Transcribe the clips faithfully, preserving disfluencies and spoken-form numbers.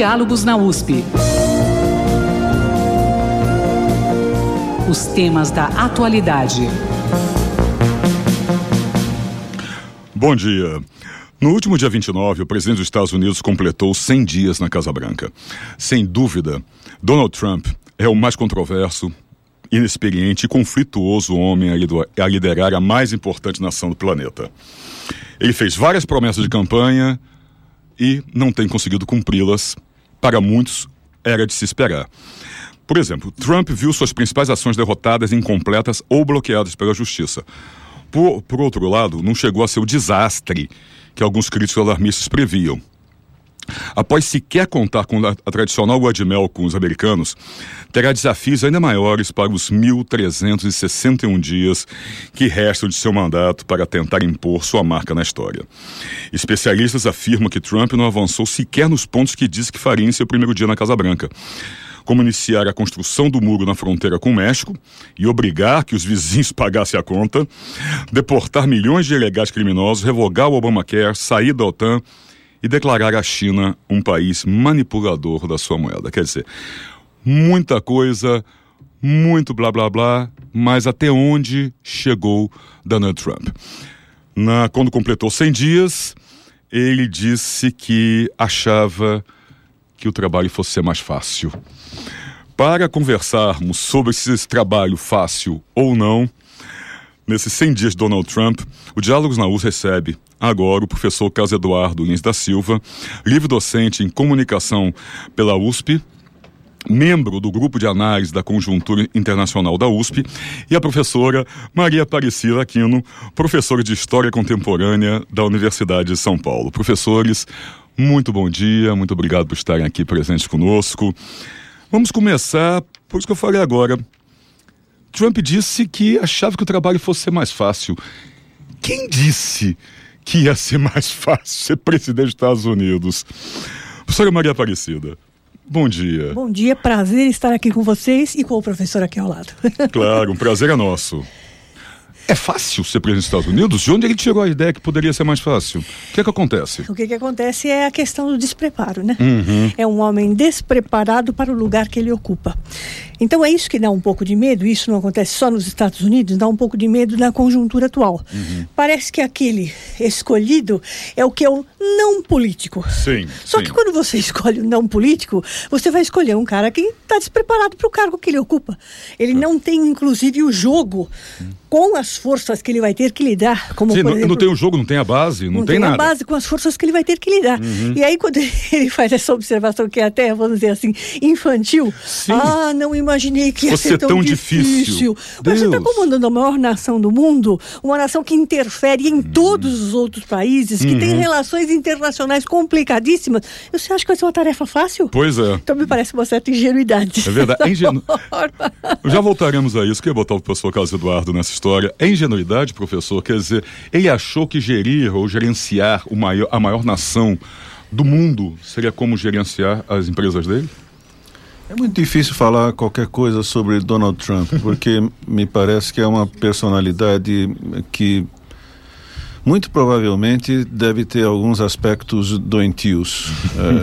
Diálogos na U S P. Os temas da atualidade. Bom dia. No último dia vinte e nove, o presidente dos Estados Unidos completou cem dias na Casa Branca. Sem dúvida, Donald Trump é o mais controverso, inexperiente e conflituoso homem a liderar a mais importante nação do planeta. Ele fez várias promessas de campanha e não tem conseguido cumpri-las. Para muitos, era de se esperar. Por exemplo, Trump viu suas principais ações derrotadas, incompletas ou bloqueadas pela justiça. Por, por outro lado, não chegou a ser o desastre que alguns críticos alarmistas previam. Após sequer contar com a, a tradicional lua de mel com os americanos, terá desafios ainda maiores para os mil trezentos e sessenta e um dias que restam de seu mandato para tentar impor sua marca na história. Especialistas afirmam que Trump não avançou sequer nos pontos que disse que faria em seu primeiro dia na Casa Branca, como iniciar a construção do muro na fronteira com o México e obrigar que os vizinhos pagassem a conta, deportar milhões de ilegais criminosos, revogar o Obamacare, sair da OTAN e declarar a China um país manipulador da sua moeda. Quer dizer, muita coisa, muito blá blá blá, mas até onde chegou Donald Trump? Na, quando completou cem dias, ele disse que achava que o trabalho fosse ser mais fácil. Para conversarmos sobre se esse trabalho fácil ou não, nesses cem dias de Donald Trump, o Diálogos na U S P recebe agora o professor Carlos Eduardo Lins da Silva, livre-docente em comunicação pela U S P, membro do Grupo de Análise da Conjuntura Internacional da U S P, e a professora Maria Aparecida Aquino, professora de História Contemporânea da Universidade de São Paulo. Professores, muito bom dia, muito obrigado por estarem aqui presentes conosco. Vamos começar por isso que eu falei agora. Trump disse que achava que o trabalho fosse ser mais fácil. Quem disse que ia ser mais fácil ser presidente dos Estados Unidos? Professora Maria Aparecida, bom dia. Bom dia, prazer estar aqui com vocês e com o professor aqui ao lado. Claro, um prazer é nosso. É fácil ser presidente dos Estados Unidos? De onde ele tirou a ideia que poderia ser mais fácil? O que é que acontece? O que, que acontece é a questão do despreparo, né? Uhum. É um homem despreparado para o lugar que ele ocupa. Então é isso que dá um pouco de medo. Isso não acontece só nos Estados Unidos, dá um pouco de medo na conjuntura atual. Uhum. Parece que aquele escolhido é o que é o não político. Sim, Só sim. que quando você escolhe o não político, você vai escolher um cara que está despreparado para o cargo que ele ocupa. Ele não tem, inclusive, o jogo com as forças que ele vai ter que lidar. Como, Sim, por não, exemplo, não tem o jogo, não tem a base, não, não tem, tem nada. a base com as forças que ele vai ter que lidar. Uhum. E aí quando ele faz essa observação que é até, vamos dizer assim, infantil. Sim. Ah, não imaginei que ia Fosse ser tão, tão difícil. difícil. Mas você está Deus. comandando a maior nação do mundo, uma nação que interfere em uhum. todos os outros países, que uhum. tem relações internacionais complicadíssimas. Você acha que vai ser uma tarefa fácil? Pois é. Então me parece uma certa ingenuidade. É verdade. É ingenu... Já voltaremos a isso. Queria botar o professor Carlos Eduardo nessa história. É ingenuidade, professor? Quer dizer, ele achou que gerir ou gerenciar o maior, a maior nação do mundo seria como gerenciar as empresas dele? É muito difícil falar qualquer coisa sobre Donald Trump, porque me parece que é uma personalidade que muito provavelmente deve ter alguns aspectos doentios.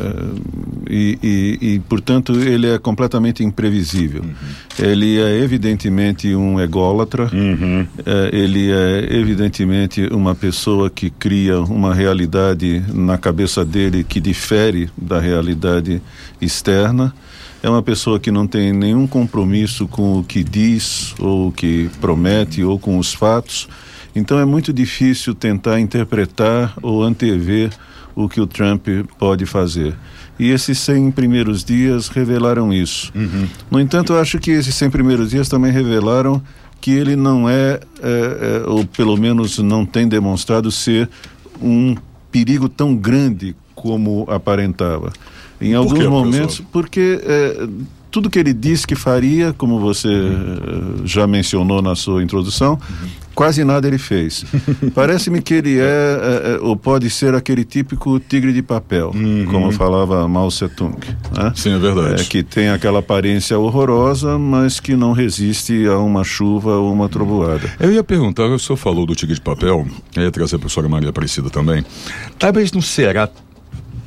é, e, e, e, portanto, ele é completamente imprevisível. Uhum. Ele é evidentemente um ególatra, uhum. é, ele é evidentemente uma pessoa que cria uma realidade na cabeça dele que difere da realidade externa. É uma pessoa que não tem nenhum compromisso com o que diz, ou o que promete, ou com os fatos. Então é muito difícil tentar interpretar ou antever o que o Trump pode fazer. E esses cem primeiros dias revelaram isso. Uhum. No entanto, eu acho que esses cem primeiros dias também revelaram que ele não é, é, é, ou pelo menos não tem demonstrado ser um perigo tão grande como aparentava. Em alguns Por quê, momentos, professor? porque é, tudo que ele disse que faria, como você uhum. já mencionou na sua introdução, uhum. quase nada ele fez. Parece-me que ele é, é, ou pode ser aquele típico tigre de papel, uhum. como falava Mao Tse-tung. Né? Sim, é verdade. É, que tem aquela aparência horrorosa, mas que não resiste a uma chuva ou uma trovoada. Eu ia perguntar, o senhor falou do tigre de papel, eu ia trazer a professora Maria Aparecida também. Talvez não será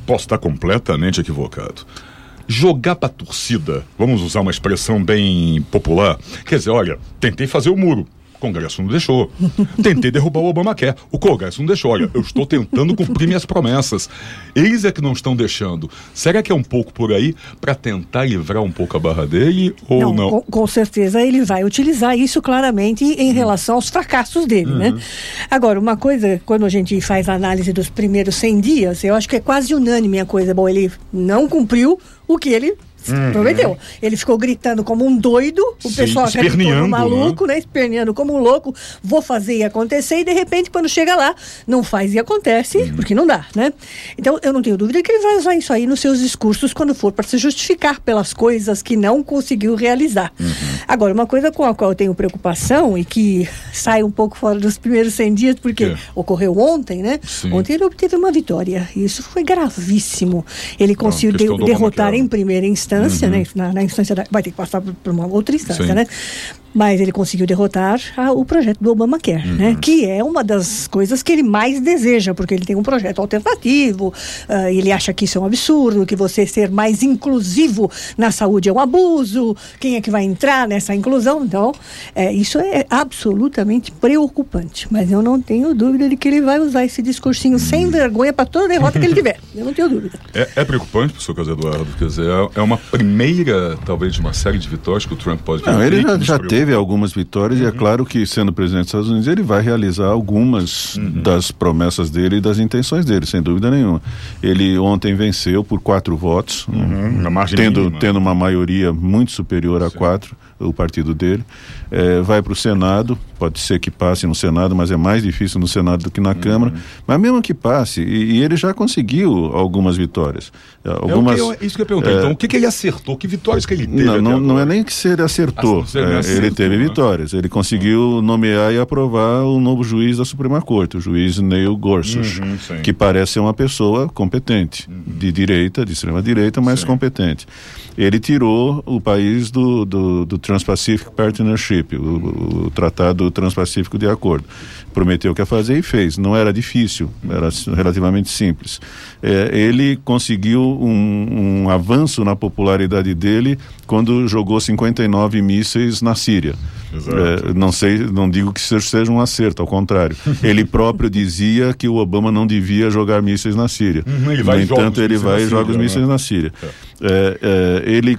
posso estar completamente equivocado. Jogar para a torcida, vamos usar uma expressão bem popular, quer dizer, olha, tentei fazer o muro, o Congresso não deixou. Tentei derrubar o Obamacare, o Congresso não deixou. Olha, eu estou tentando cumprir minhas promessas. Eles é que não estão deixando. Será que é um pouco por aí para tentar livrar um pouco a barra dele ou não? não? Com, com certeza ele vai utilizar isso claramente em hum. relação aos fracassos dele, uhum. né? Agora, uma coisa, quando a gente faz a análise dos primeiros cem dias, eu acho que é quase unânime a coisa. Bom, ele não cumpriu o que ele Uhum. prometeu. Ele ficou gritando como um doido, o Sim, pessoal acreditou no maluco, né? né? Esperneando como um louco, vou fazer e acontecer, e de repente, quando chega lá, não faz e acontece, uhum. porque não dá, né? Então, eu não tenho dúvida que ele vai usar isso aí nos seus discursos quando for para se justificar pelas coisas que não conseguiu realizar. Uhum. Agora, uma coisa com a qual eu tenho preocupação e que sai um pouco fora dos primeiros cem dias, porque é. ocorreu ontem, né? Sim. Ontem ele obteve uma vitória, e isso foi gravíssimo. Ele conseguiu de, derrotar em primeira instância Instância, uhum. né? na, na instância da, vai ter que passar por, por uma outra instância, Sim. né? Mas ele conseguiu derrotar a, o projeto do Obamacare, uhum. né? Que é uma das coisas que ele mais deseja, porque ele tem um projeto alternativo, uh, ele acha que isso é um absurdo, que você ser mais inclusivo na saúde é um abuso, quem é que vai entrar nessa inclusão? Então, é, isso é absolutamente preocupante, mas eu não tenho dúvida de que ele vai usar esse discursinho uhum. sem vergonha para toda derrota que ele tiver, eu não tenho dúvida. É, é preocupante, professor Carlos Eduardo, quer dizer, é uma primeira, talvez, de uma série de vitórias que o Trump pode ter. Não, ele já, já teve Teve algumas vitórias uhum. e é claro que, sendo presidente dos Estados Unidos, ele vai realizar algumas uhum. das promessas dele e das intenções dele, sem dúvida nenhuma. Ele ontem venceu por quatro votos, uhum. na margem tendo, mínima. tendo uma maioria muito superior a Sim. quatro, o partido dele. É, vai para o Senado, pode ser que passe no Senado, mas é mais difícil no Senado do que na uhum. Câmara. Mas mesmo que passe, e, e ele já conseguiu algumas vitórias. Algumas, é o que eu, isso que eu perguntei. É, então, o que, que ele acertou? Que vitórias que ele teve? Não, não, não é nem que se ele acertou. Ah, é, acertou ele teve né? vitórias. Ele conseguiu nomear e aprovar o novo juiz da Suprema Corte, o juiz Neil Gorsuch, uhum, que parece ser uma pessoa competente, uhum. de direita, de extrema direita, mas sim. competente. Ele tirou o país do, do, do Trans-Pacific Partnership, o, o Tratado Trans-Pacífico de Acordo. Prometeu que ia fazer e fez. Não era difícil, era relativamente simples. É, ele conseguiu um, um avanço na popularidade dele quando jogou cinquenta e nove mísseis na Síria. É, não sei, não digo que seja um acerto, ao contrário. Ele próprio dizia que o Obama não devia jogar mísseis na Síria. Uhum, ele vai no entanto, ele vai e joga os mísseis né? na Síria. É. É, é, ele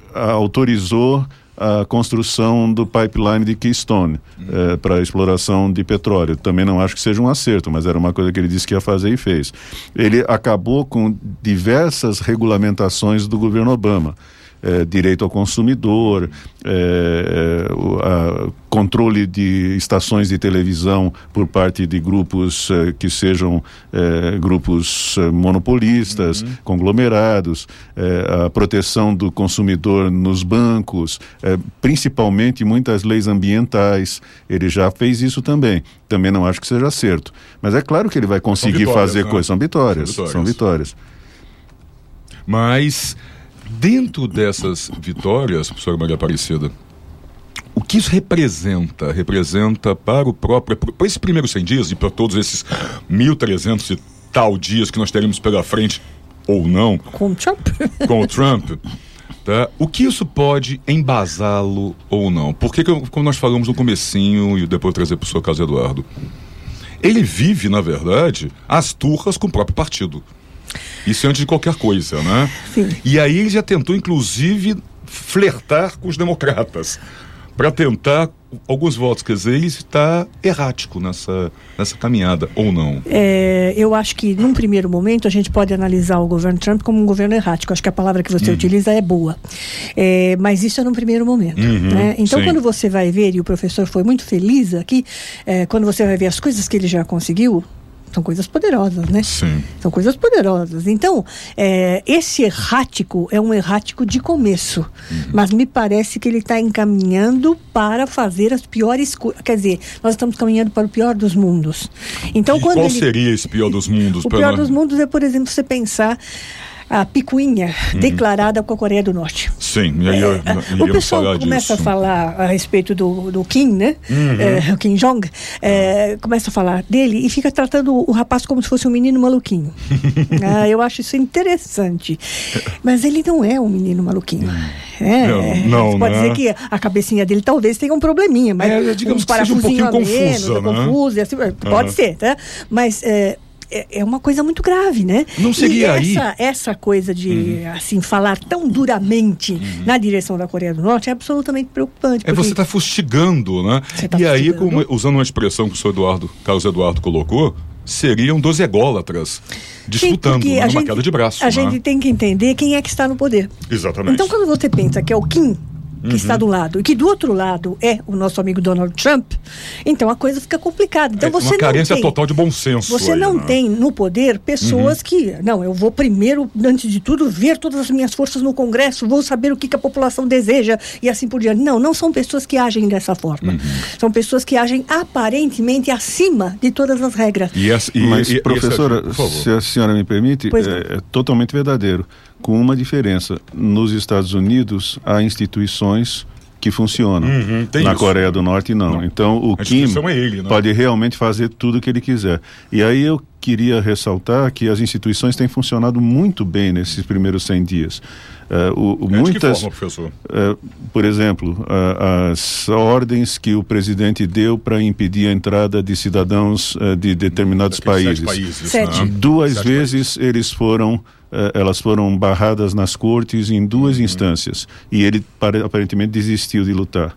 autorizou a construção do pipeline de Keystone uhum. é, para exploração de petróleo. Também não acho que seja um acerto, mas era uma coisa que ele disse que ia fazer e fez. Ele acabou com diversas regulamentações do governo Obama. É, direito ao consumidor, é, a, controle de estações de televisão por parte de grupos é, que sejam é, grupos é, monopolistas, uhum. conglomerados, é, a proteção do consumidor nos bancos, é, principalmente muitas leis ambientais. Ele já fez isso também. Também não acho que seja certo. Mas é claro que ele vai conseguir fazer né? coisas. São vitórias. São vitórias. São vitórias. Mas dentro dessas vitórias, professora Maria Aparecida, o que isso representa? Representa para o próprio, para esses primeiros cem dias e para todos esses mil e trezentos e tal dias que nós teremos pela frente, ou não, com o Trump, com o Trump tá? O que isso pode embasá-lo ou não? Porque, como nós falamos no comecinho, e depois trazer para o professor Carlos Eduardo, ele vive, na verdade, as turras com o próprio partido. Isso antes de qualquer coisa, né? Sim. E aí ele já tentou, inclusive, flertar com os democratas para tentar alguns votos. Quer dizer, ele está errático nessa, nessa caminhada, ou não? É, eu acho que, num primeiro momento, a gente pode analisar o governo Trump como um governo errático. Acho que a palavra que você uhum. utiliza é boa. É, mas isso é num primeiro momento. Uhum, né? Então, sim. quando você vai ver, e o professor foi muito feliz aqui, é, quando você vai ver as coisas que ele já conseguiu, são coisas poderosas, né? Sim. São coisas poderosas. Então, é, esse errático é um errático de começo. Uhum. Mas me parece que ele está encaminhando para fazer as piores coisas. Quer dizer, nós estamos caminhando para o pior dos mundos. Então, e quando qual ele... seria esse pior dos mundos? O pior nós... dos mundos é, por exemplo, você pensar a picuinha Uhum. declarada com a Coreia do Norte. Sim, e aí eu, É, o pessoal começa disso. a falar a respeito do, do Kim, né? Uhum. É, o Kim Jong, é, começa a falar dele e fica tratando o rapaz como se fosse um menino maluquinho. Ah, eu acho isso interessante. Mas ele não é um menino maluquinho. É, Não, não, você pode né? dizer que a cabecinha dele talvez tenha um probleminha, mas É, digamos um que seja um parafusinho pouquinho a menos, confusa, né? confuso, e assim, pode Uhum. ser, tá? Mas é, é é uma coisa muito grave, né? Não seria e essa, aí- essa coisa de, assim, falar tão duramente Uhum. na direção da Coreia do Norte é absolutamente preocupante. É, porque- você está fustigando, né? Você tá e aí, fustigando. como, usando uma expressão que o senhor Eduardo, Carlos Eduardo colocou, seriam dois ególatras disputando, Sim, porque né? a Uma gente- queda de braço. A né? gente tem que entender quem é que está no poder. Exatamente. Então, quando você pensa que é o Kim que está do lado e que do outro lado é o nosso amigo Donald Trump, então a coisa fica complicada. Então É você uma não carência tem, total de bom senso. Você aí, não né? tem no poder pessoas que, não, eu vou primeiro, antes de tudo, ver todas as minhas forças no Congresso, vou saber o que, que a população deseja e assim por diante. Não, não são pessoas que agem dessa forma. Uhum. São pessoas que agem aparentemente acima de todas as regras. E essa, e, Mas, e- e professora, essa- por favor. se a senhora me permite, Pois não. é, é totalmente verdadeiro. Com uma diferença. Nos Estados Unidos, há instituições que funcionam. Uhum, tem Na isso. Coreia do Norte, não. Não. Então, o A Kim instituição é ele, né? pode realmente fazer tudo o que ele quiser. E aí eu queria ressaltar que as instituições têm funcionado muito bem nesses primeiros cem dias. É, o, o, É, de que muitas, forma, professor? é, por exemplo, a- as ordens que o presidente deu para impedir a entrada de cidadãos é, de determinados Daqueles países. sete países, Sete. né? Duas Sete vezes eles foram, eh, elas foram barradas nas cortes em duas instâncias e ele pare- aparentemente desistiu de lutar.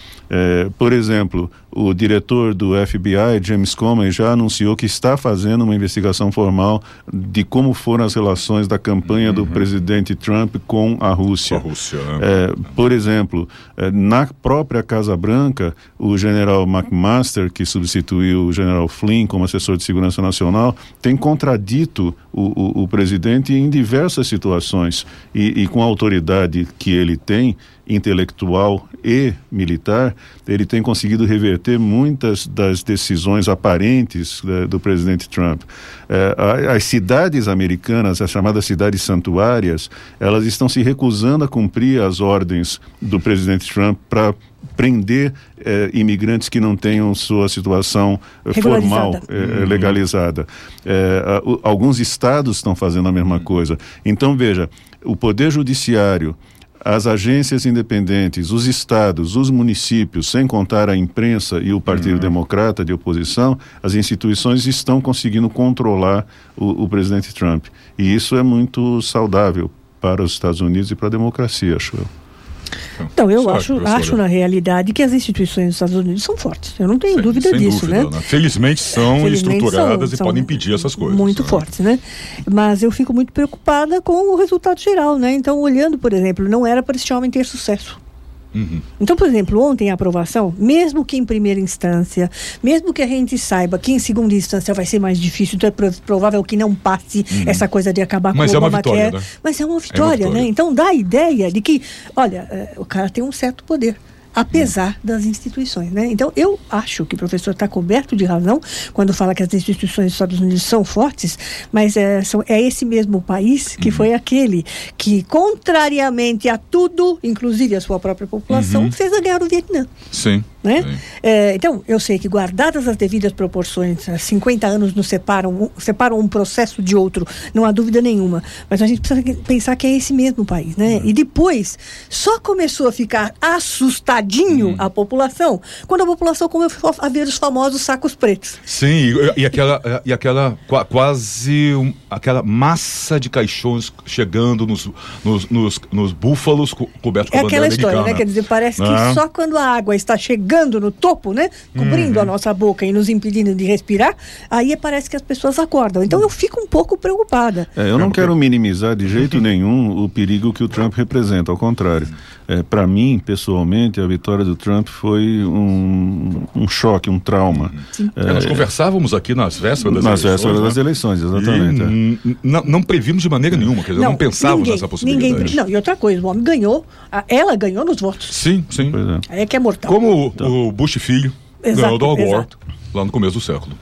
Eh, por exemplo, o diretor do F B I, James Comey, já anunciou que está fazendo uma investigação formal de como foram as relações da campanha do presidente Trump com a Rússia. Com a Rússia, né? É, por exemplo, é, na própria Casa Branca, o general McMaster, que substituiu o general Flynn como assessor de segurança nacional, tem contradito o, o, o presidente em diversas situações e, e com a autoridade que ele tem, intelectual e militar, ele tem conseguido reverter muitas das decisões aparentes eh, do presidente Trump. Eh, a- as cidades americanas, as chamadas cidades santuárias, elas estão se recusando a cumprir as ordens do presidente Trump para prender eh, imigrantes que não tenham sua situação eh, formal, Regularizada. eh, legalizada. Eh, a- o- alguns estados estão fazendo a mesma coisa. Então, veja, o Poder Judiciário, as agências independentes, os estados, os municípios, sem contar a imprensa e o Partido Democrata de oposição, as instituições estão conseguindo controlar o, o presidente Trump. E isso é muito saudável para os Estados Unidos e para a democracia, acho eu. Então, eu Sabe, acho, professora? acho na realidade que as instituições dos Estados Unidos são fortes. Eu não tenho Sem- dúvida sem disso, dúvida, né? Felizmente são Felizmente estruturadas são- e são podem impedir essas coisas. Muito né? fortes, né? Mas eu fico muito preocupada com o resultado geral, né? Então, olhando, por exemplo, não era para este homem ter sucesso. Uhum. Então, por exemplo, ontem a aprovação, mesmo que em primeira instância, mesmo que a gente saiba que em segunda instância vai ser mais difícil, então é pro- provável que não passe essa coisa de acabar Mas com é o uma Obamacare. vitória, né? Mas é uma vitória, vitória. né? Então dá a ideia de que, olha, eh, o cara tem um certo poder. Apesar das instituições, né? Então, eu acho que o professor está coberto de razão quando fala que as instituições dos Estados Unidos são fortes, mas é, são, é esse mesmo país que foi aquele que, contrariamente a tudo, inclusive a sua própria população, fez a guerra do Vietnã. Sim. Né? sim. É, então, eu sei que guardadas as devidas proporções, há cinquenta anos nos separam, um- separam um processo de outro, não há dúvida nenhuma. Mas a gente precisa que- pensar que é esse mesmo país, né? E depois, só começou a ficar assustadinho a população, quando a população começou a ver os famosos sacos pretos. Sim, e, e aquela, e aquela qua- quase um- aquela massa de caixões chegando nos, nos, nos, nos búfalos co- cobertos com É a aquela bandeira história, né? americana. Quer dizer, parece Ah. que só quando a água está chegando no topo, né? Cobrindo a nossa boca e nos impedindo de respirar, aí parece que as pessoas acordam. Então eu fico um pouco preocupada. É, eu não quero minimizar de jeito nenhum o perigo que o Trump representa, ao contrário. É, para mim, pessoalmente, a vitória do Trump foi um, um choque, um trauma. É, nós conversávamos aqui nas vésperas das Nas eleições. vésperas né? das eleições, exatamente. E, é. n- n- não previmos de maneira nenhuma, quer dizer, não, pensávamos ninguém, nessa possibilidade. Ninguém, não, e outra coisa, o homem ganhou, a- ela ganhou nos votos. Sim, sim. Pois é. Aí é que é mortal. Como o- o Bush filho ganhou do Al Gore exato. lá no começo do século.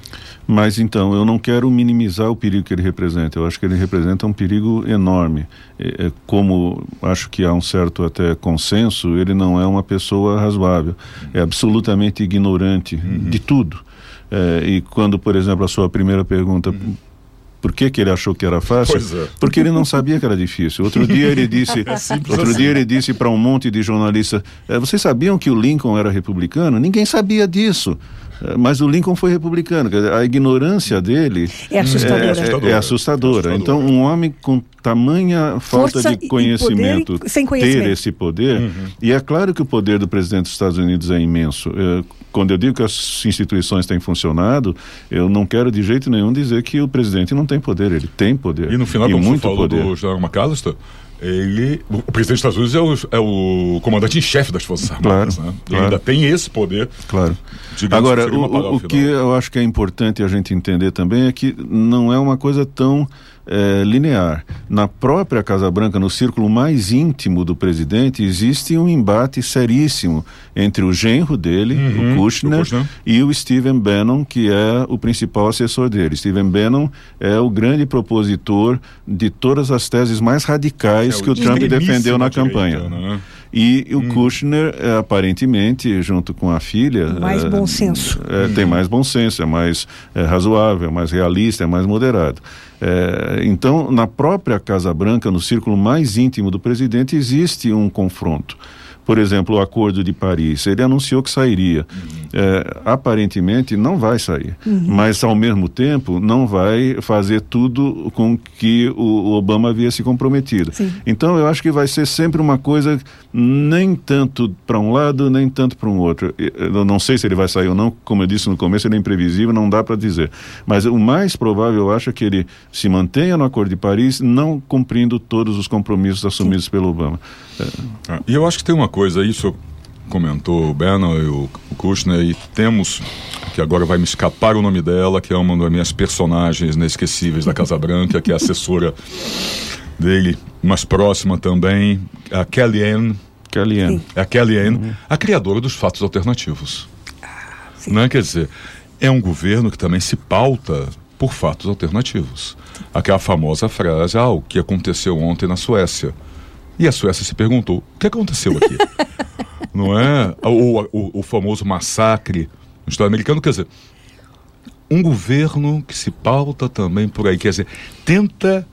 Mas então, eu não quero minimizar o perigo que ele representa. Eu acho que ele representa um perigo enorme. É, é, como acho que há um certo até consenso, ele não é uma pessoa razoável. É absolutamente ignorante uhum. de tudo. É, e quando, por exemplo, a sua primeira pergunta... Uhum. Por que que ele achou que era fácil? É. Porque ele não sabia que era difícil. Outro dia ele disse, é outro assim. dia ele disse para um monte de jornalistas, eh, vocês sabiam que o Lincoln era republicano? Ninguém sabia disso. Eh, mas o Lincoln foi republicano. A ignorância dele é assustadora. É, é, é assustadora. Então, um homem com tamanha falta Força de conhecimento, e sem conhecimento, ter esse poder, uhum. e é claro que o poder do presidente dos Estados Unidos é imenso. É, quando eu digo que as instituições têm funcionado, eu não quero de jeito nenhum dizer que o presidente não tem poder, ele tem poder. E no final, e como muito você falou poder. do General McAllister, ele, o presidente dos Estados Unidos é o, é o comandante em chefe das Forças Armadas, claro, né? Ele claro. ainda tem esse poder. Claro. Digamos, agora, que o, o que eu acho que é importante a gente entender também é que não é uma coisa tão é, linear. Na própria Casa Branca, no círculo mais íntimo do presidente, existe um embate seríssimo entre o genro dele, uhum, o Kushner, o Kushner, e o Stephen Bannon, que é o principal assessor dele. Stephen Bannon é o grande propositor de todas as teses mais radicais é, que o Trump defendeu na campanha. Direita, né? E o hum. Kushner, é, aparentemente, junto com a filha... Mais é, bom senso. É, hum. Tem mais bom senso, é mais é, razoável, é mais realista, é mais moderado. É, então, na própria Casa Branca, no círculo mais íntimo do presidente, existe um confronto. Por exemplo, o Acordo de Paris, ele anunciou que sairia. Uhum. É, aparentemente não vai sair, uhum. mas ao mesmo tempo não vai fazer tudo com que o, o Obama havia se comprometido. Sim. Então eu acho que vai ser sempre uma coisa nem tanto para um lado, nem tanto para um outro. Eu não sei se ele vai sair ou não, como eu disse no começo, ele é imprevisível, não dá para dizer. Mas o mais provável, eu acho, é que ele se mantenha no Acordo de Paris, não cumprindo todos os compromissos assumidos Sim. pelo Obama. É. Ah, e eu acho que tem uma coisa, isso comentou o Bannon e o, o Kushner, e temos, que agora vai me escapar o nome dela, que é uma das minhas personagens inesquecíveis da Casa Branca, que é a assessora dele, mais próxima também, a Kellyanne. Kellyanne. É a Kellyanne, uhum. a criadora dos fatos alternativos. Ah, né? Quer dizer, é um governo que também se pauta por fatos alternativos. Aquela famosa frase, ah, o que aconteceu ontem na Suécia. E a Suécia se perguntou, o que aconteceu aqui? Não é? Ou o, o famoso massacre no Estado americano, quer dizer, um governo que se pauta também por aí, quer dizer, tenta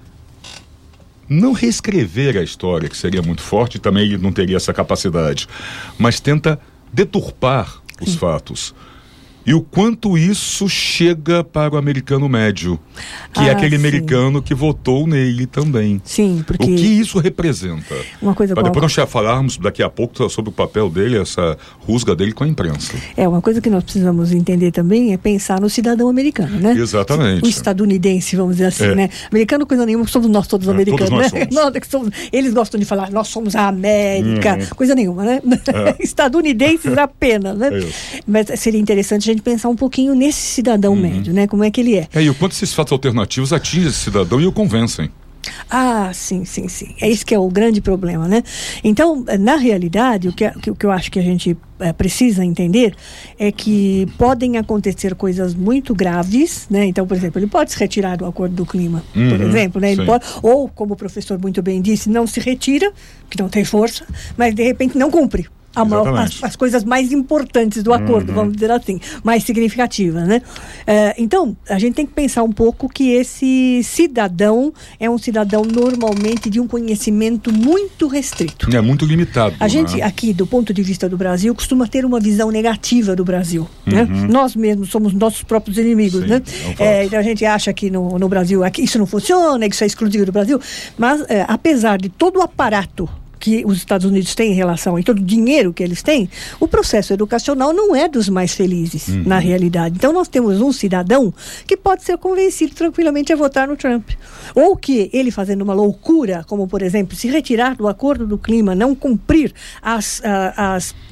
não reescrever a história, que seria muito forte, também ele não teria essa capacidade, mas tenta deturpar os fatos. E o quanto isso chega para o americano médio, que ah, é aquele sim. americano que votou nele também. Sim, porque... O que isso representa? Uma coisa para qual... depois nós falarmos daqui a pouco sobre o papel dele, essa rusga dele com a imprensa. É, uma coisa que nós precisamos entender também é pensar no cidadão americano, né? Exatamente. O estadunidense, vamos dizer assim, é. né? Americano, coisa nenhuma, somos nós todos é, americanos, todos nós né? Nós que somos, eles gostam de falar, nós somos a América, uhum. coisa nenhuma, né? É. Estadunidenses apenas, né? É. Mas seria interessante a gente pensar um pouquinho nesse cidadão uhum. médio, né? Como é que ele é. É, e o quanto esses fatos alternativos atingem esse cidadão e o convencem. Ah, sim, sim, sim. É isso que é o grande problema, né? Então, na realidade, o que, o que eu acho que a gente é, precisa entender é que podem acontecer coisas muito graves, né? Então, por exemplo, ele pode se retirar do Acordo do Clima, uhum, por exemplo, né? Ele pode, ou, como o professor muito bem disse, não se retira, que não tem força, mas de repente não cumpre. A maior, as, as coisas mais importantes do acordo, uhum. vamos dizer assim, mais significativas, né? É, então, a gente tem que pensar um pouco que esse cidadão é um cidadão normalmente de um conhecimento muito restrito. É muito limitado. A né? gente aqui, do ponto de vista do Brasil, costuma ter uma visão negativa do Brasil, uhum. né? Nós mesmos somos nossos próprios inimigos, Sim, né? É, então a gente acha que no, no Brasil aqui, isso não funciona, que isso é exclusivo do Brasil, mas é, apesar de todo o aparato que os Estados Unidos têm em relação a todo o dinheiro que eles têm, o processo educacional não é dos mais felizes, uhum. na realidade. Então, nós temos um cidadão que pode ser convencido tranquilamente a votar no Trump. Ou que ele fazendo uma loucura, como, por exemplo, se retirar do Acordo do Clima, não cumprir as, uh, as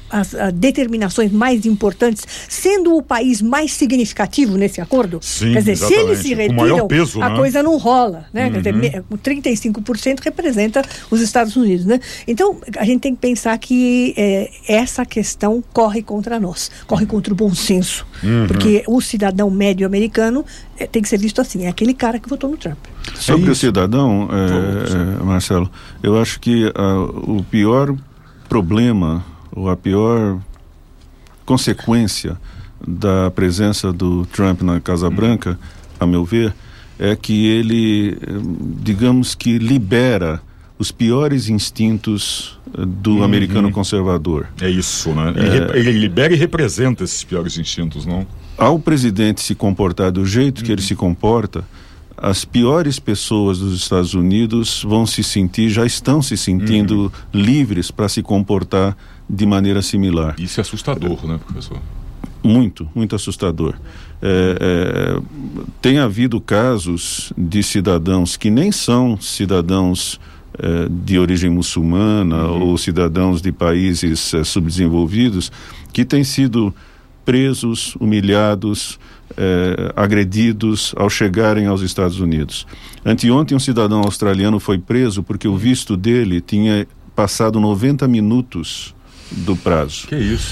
as, as determinações mais importantes, sendo o país mais significativo nesse acordo. Sim, quer dizer, exatamente. se eles se retiram, maior peso, a né? coisa não rola, né? Uhum. Quer dizer, trinta e cinco por cento representa os Estados Unidos, né? Então, a gente tem que pensar que é, essa questão corre contra nós, corre contra o bom senso, uhum. porque o cidadão médio americano é, tem que ser visto assim, é aquele cara que votou no Trump. Sobre é o cidadão, é, é, Marcelo, eu acho que uh, o pior problema, ou a pior consequência da presença do Trump na Casa Branca, a meu ver, é que ele, digamos que libera os piores instintos do uhum. americano conservador. É isso, né? Ele, é... ele libera e representa esses piores instintos, não? Ao presidente se comportar do jeito uhum. que ele se comporta, as piores pessoas dos Estados Unidos vão se sentir, já estão se sentindo uhum. livres para se comportar de maneira similar. Isso é assustador, né, professor? Muito, muito assustador. É, é, tem havido casos de cidadãos que nem são cidadãos é, de origem muçulmana uhum. ou cidadãos de países é, subdesenvolvidos que têm sido presos, humilhados, é, agredidos ao chegarem aos Estados Unidos. Anteontem um cidadão australiano foi preso porque o visto dele tinha passado noventa minutos do prazo. Que isso?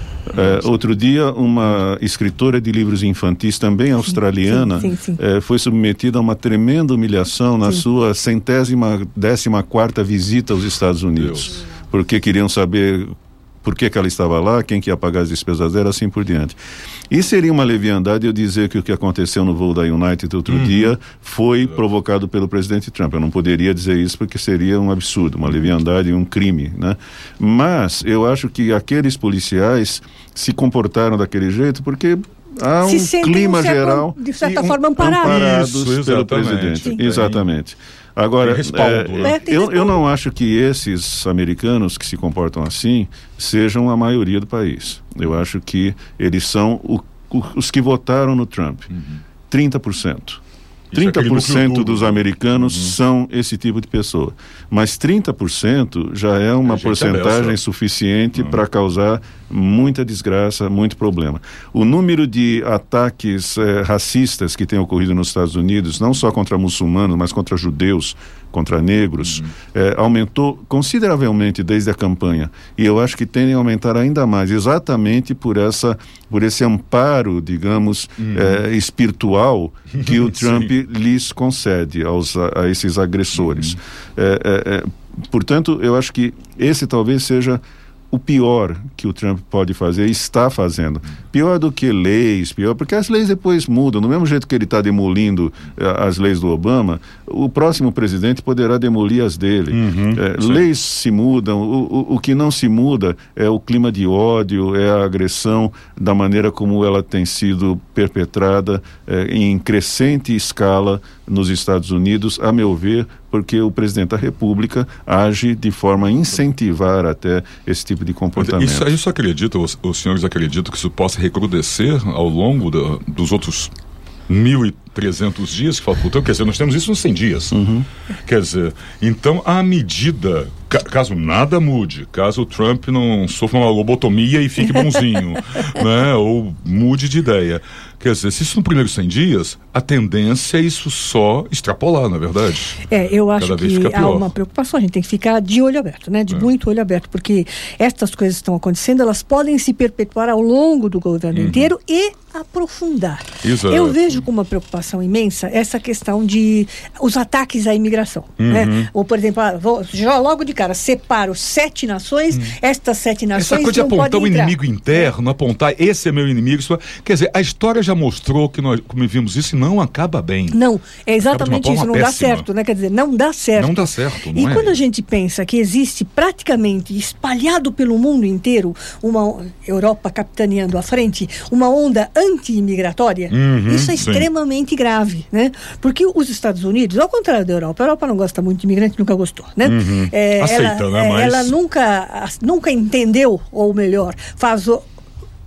É, outro dia, uma escritora de livros infantis, também australiana, sim, sim, sim, sim. É, foi submetida a uma tremenda humilhação na sim. sua centésima, décima quarta visita aos Estados Unidos. Deus. Porque queriam saber por que que ela estava lá, quem que ia pagar as despesas dela, assim por diante. E seria uma leviandade eu dizer que o que aconteceu no voo da United outro uhum. dia foi provocado pelo presidente Trump. Eu não poderia dizer isso porque seria um absurdo, uma leviandade e um crime, né? Mas eu acho que aqueles policiais se comportaram daquele jeito porque há um clima um certo, geral de certa um, forma amparados, amparados pelo presidente. Sim. Exatamente. Agora, respaldo, é, né? eu, eu não acho que esses americanos que se comportam assim sejam a maioria do país. Eu acho que eles são o, o, os que votaram no Trump. Uhum. trinta por cento. trinta por cento dos americanos uhum. são esse tipo de pessoa. Mas trinta por cento já é uma porcentagem suficiente uhum. para causar muita desgraça, muito problema. O número de ataques eh, racistas que tem ocorrido nos Estados Unidos, não só contra muçulmanos, mas contra judeus, contra negros, uhum. eh, aumentou consideravelmente desde a campanha. E eu acho que tendem a aumentar ainda mais, exatamente por essa, por esse amparo, digamos, uhum. eh, espiritual que o Trump lhes concede aos, a, a esses agressores. Uhum. É, é, é, portanto, eu acho que esse talvez seja o pior que o Trump pode fazer e está fazendo. Pior do que leis, pior, porque as leis depois mudam. Do mesmo jeito que ele está demolindo uh, as leis do Obama, o próximo presidente poderá demolir as dele. Uhum, uh, leis se mudam, o, o, o que não se muda é o clima de ódio, é a agressão da maneira como ela tem sido perpetrada uh, em crescente escala nos Estados Unidos, a meu ver, porque o presidente da República age de forma a incentivar até esse tipo de comportamento. Isso, isso acredita, os, os senhores acreditam que isso possa recrudescer ao longo da, dos outros mil e trezentos dias que faltam? Quer dizer, nós temos isso nos cem dias. Uhum. Quer dizer, então, à medida, ca, caso nada mude, caso o Trump não sofra uma lobotomia e fique bonzinho, né, ou mude de ideia, quer dizer, se isso no primeiro cem dias, a tendência é isso só extrapolar, não é verdade? É, eu acho que há uma preocupação, a gente tem que ficar de olho aberto, né, de é. muito olho aberto, porque estas coisas que estão acontecendo, elas podem se perpetuar ao longo do governo uhum. inteiro e aprofundar. Exato. Eu vejo com uma preocupação imensa essa questão de os ataques à imigração, uhum. né? Ou, por exemplo, ah, vou, já logo de cara, separo sete nações, uhum. estas sete nações essa coisa de apontar o entrar. inimigo interno, apontar esse é meu inimigo, isso, quer dizer, a história já mostrou que nós, como vimos isso, e não acaba bem. Não, é exatamente isso, não péssima. dá certo, né? Quer dizer, não dá certo. Não dá certo, não E é? quando a gente pensa que existe praticamente espalhado pelo mundo inteiro uma Europa capitaneando à frente, uma onda anti-imigratória, uhum, isso é sim. extremamente grave, né? Porque os Estados Unidos, ao contrário da Europa, a Europa não gosta muito de imigrante, nunca gostou, né? Uhum. É, Aceita, ela, né? É, Mas... ela nunca, nunca entendeu, ou melhor, faz o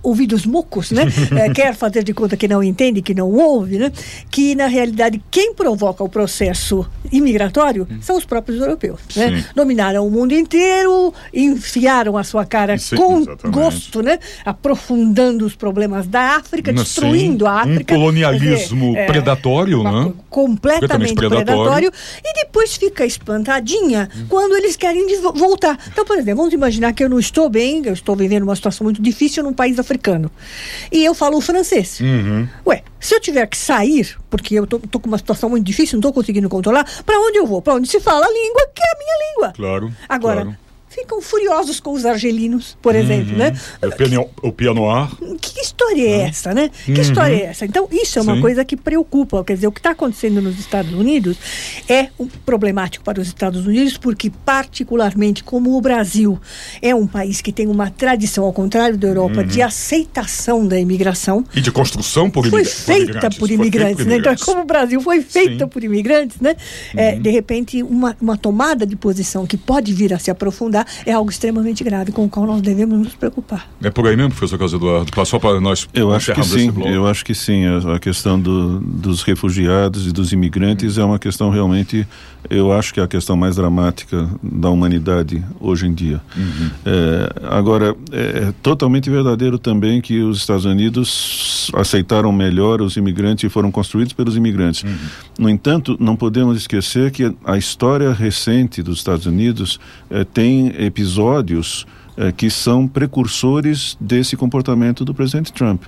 ouvidos mocos, né? é, quer fazer de conta que não entende, que não ouve, né? Que, na realidade, quem provoca o processo imigratório são os próprios europeus, né? Dominaram o mundo inteiro, enfiaram a sua cara Sim, com exatamente. gosto, né? Aprofundando os problemas da África, Mas, destruindo sim, a África. Um colonialismo dizer, predatório, é, né? Completamente predatório. predatório. E depois fica espantadinha hum. quando eles querem voltar. Então, por exemplo, vamos imaginar que eu não estou bem, eu estou vivendo uma situação muito difícil num país africano. E eu falo o francês. Uhum. Ué, se eu tiver que sair, porque eu estou com uma situação muito difícil, não estou conseguindo controlar, para onde eu vou? Para onde se fala a língua, que é a minha língua. Claro. Agora, claro. ficam furiosos com os argelinos, por uhum. exemplo, né? O, piano, o pianoar. Que história é essa, né? Que uhum. história é essa? Então, isso é uma Sim. coisa que preocupa. Quer dizer, o que está acontecendo nos Estados Unidos é um problemático para os Estados Unidos, porque, particularmente, como o Brasil é um país que tem uma tradição, ao contrário da Europa, uhum. de aceitação da imigração. E de construção por, foi imigra feita por imigrantes. Por imigrantes, né? Então, como o Brasil foi feita Sim. por imigrantes, né? Uhum. É, de repente, uma, uma tomada de posição que pode vir a se aprofundar é algo extremamente grave com o qual nós devemos nos preocupar. É por aí mesmo, professor Carlos Eduardo? Só para nós eu acho que sim, eu acho que sim. A, a questão do, dos refugiados e dos imigrantes uhum. é uma questão realmente, eu acho que é a questão mais dramática da humanidade hoje em dia. Uhum. É, agora, é totalmente verdadeiro também que os Estados Unidos aceitaram melhor os imigrantes e foram construídos pelos imigrantes. Uhum. No entanto, não podemos esquecer que a história recente dos Estados Unidos é, tem episódios é, que são precursores desse comportamento do presidente Trump.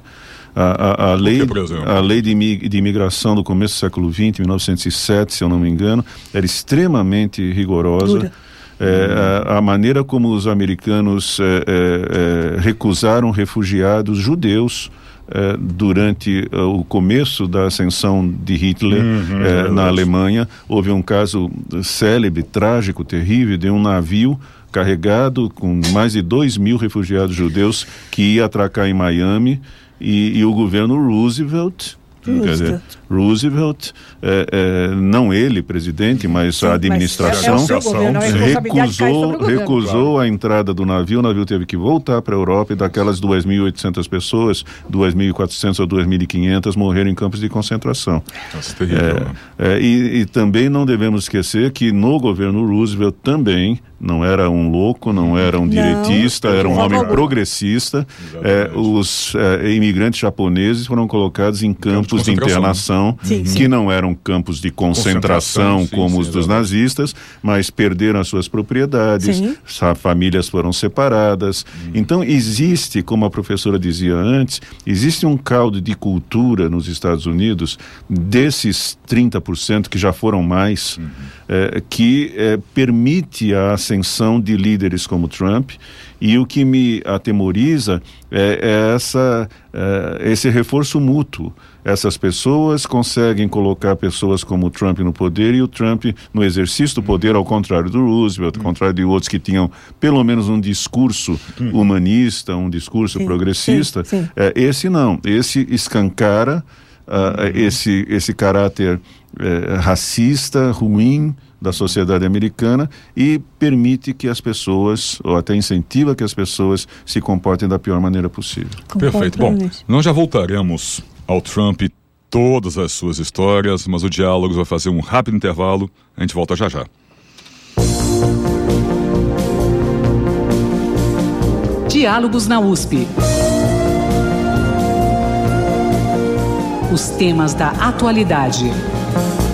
A, a, a, lei, a lei de, imi, de imigração do começo do século vinte, mil novecentos e sete, se eu não me engano, era extremamente rigorosa. É, a, a maneira como os americanos é, é, é, recusaram refugiados judeus é, durante é, o começo da ascensão de Hitler uhum, é, é na Alemanha. Houve um caso célebre, trágico, terrível, de um navio carregado com mais de dois mil refugiados judeus que ia atracar em Miami. E, e o governo Roosevelt, Roosevelt, quer dizer, Roosevelt é, é, não ele, presidente, mas Sim, a administração, mas é, é governo, recusou, recusou a entrada do navio. O navio teve que voltar para a Europa e daquelas duas mil e oitocentas pessoas, duas mil e quatrocentas ou duas mil e quinhentas morreram em campos de concentração. Nossa, terrível. É, é, e, e também não devemos esquecer que no governo Roosevelt também não era um louco, não era um direitista, não, era um homem progressista. É, os é, imigrantes japoneses foram colocados em campos de, de internação, sim, que sim. não eram campos de concentração, concentração sim, como sim, os dos nazistas, mas perderam as suas propriedades, famílias foram separadas. Hum. Então existe, como a professora dizia antes, existe um caldo de cultura nos Estados Unidos, desses trinta por cento que já foram mais, uhum. é, que é, permite a ascensão de líderes como Trump, e o que me atemoriza é, é essa, é, esse reforço mútuo. Essas pessoas conseguem colocar pessoas como o Trump no poder e o Trump no exercício do poder, ao contrário do Roosevelt, ao contrário de outros que tinham pelo menos um discurso humanista, um discurso sim, progressista. Sim, sim. É, esse não, esse escancara uh, esse, esse caráter uh, racista, ruim, da sociedade americana e permite que as pessoas, ou até incentiva que as pessoas se comportem da pior maneira possível. Perfeito. Bom, nós já voltaremos ao Trump e todas as suas histórias, mas o Diálogos vai fazer um rápido intervalo. A gente volta já já. Diálogos na U S P. Os temas da atualidade.